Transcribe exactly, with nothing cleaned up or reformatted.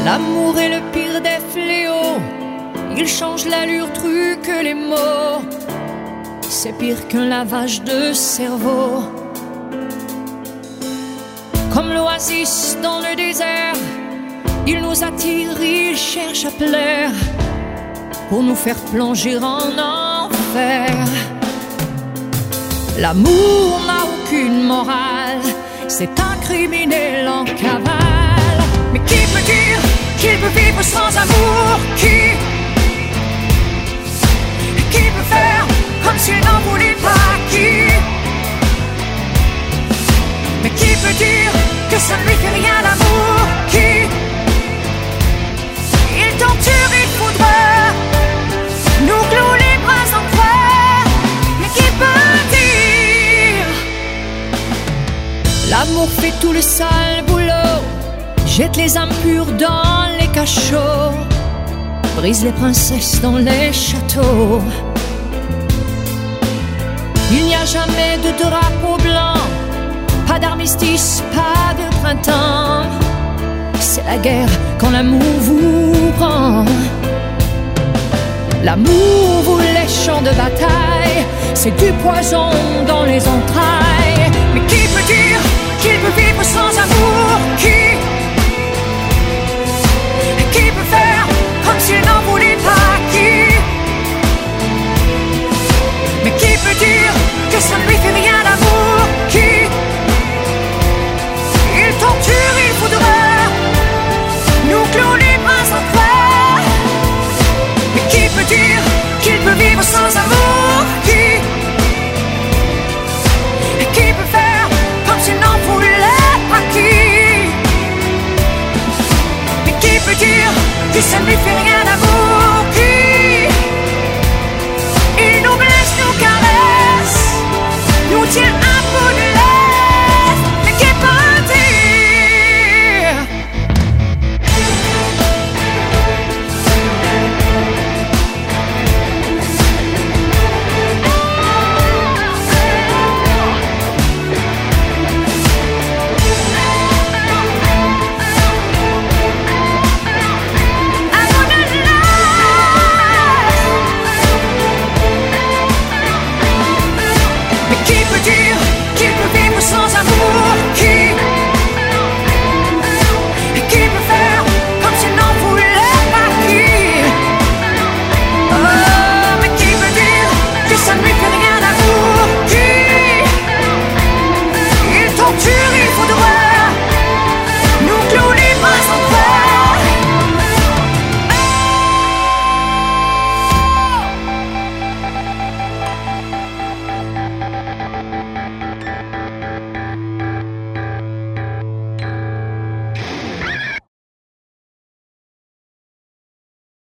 L'amour est le pire des fléaux. Il change l'allure, truque les mots. C'est pire qu'un lavage de cerveau. Comme l'oasis dans le désert, il nous attire, il cherche à plaire pour nous faire plonger en enfer. L'amour n'a aucune morale, c'est un criminel en cavale. Mais qui peut dire qu'il peut vivre sans amour? Qui Qui peut faire comme s'il n'en voulait pas? Qui Mais qui peut dire que ça ne lui fait rien l'amour? Qui Il torture, il foudre, nous cloue les bras en croix. Mais qui peut dire? L'amour fait tout le sale boulot, jette les âmes pures dans les cachots, brise les princesses dans les châteaux. Il n'y a jamais de drapeau blanc, pas d'armistice, pas de printemps. C'est la guerre quand l'amour vous prend. L'amour vous les champs de bataille, c'est du poison dans les entrailles. Mais qui peut dire qu'il peut vivre sans amour?